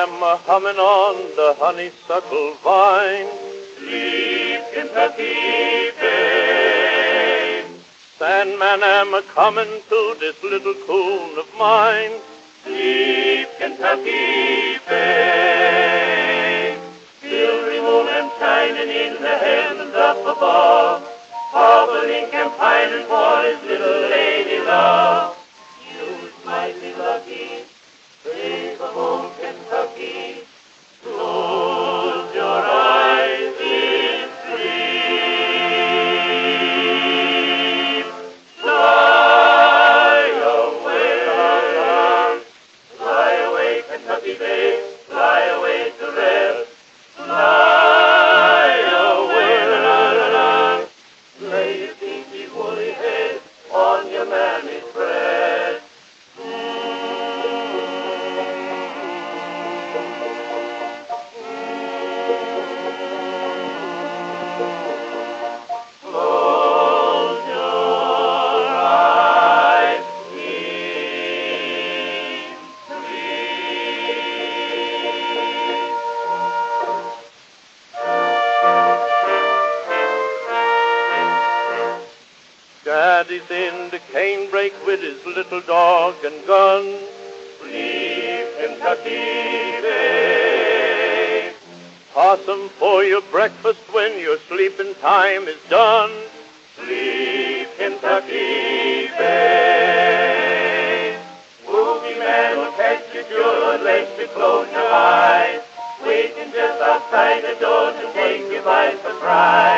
am a-humming on the honeysuckle vine. Sleep, Kentucky babe. Sandman am a-coming to this little coon of mine. Sleep, Kentucky babe. Silvery moon and shining in the heavens up above, hobbling and pining for his little lady love. You might be lucky, babe of old Kentucky. Close your eyes in sleep. Fly away, Kentucky babe. Fly away to rest. Fly away, lay your dinky woolly head on your mammy's breast. Close your eyes in sleep. Daddy's in the canebrake with his little dog and gun. Sleep, Kentucky babe. Possum for your breakfast when your sleeping time is done. Sleep, Kentucky babe. Boogie man will catch you sure unless you close your eyes, waiting just outside the door to take you by surprise.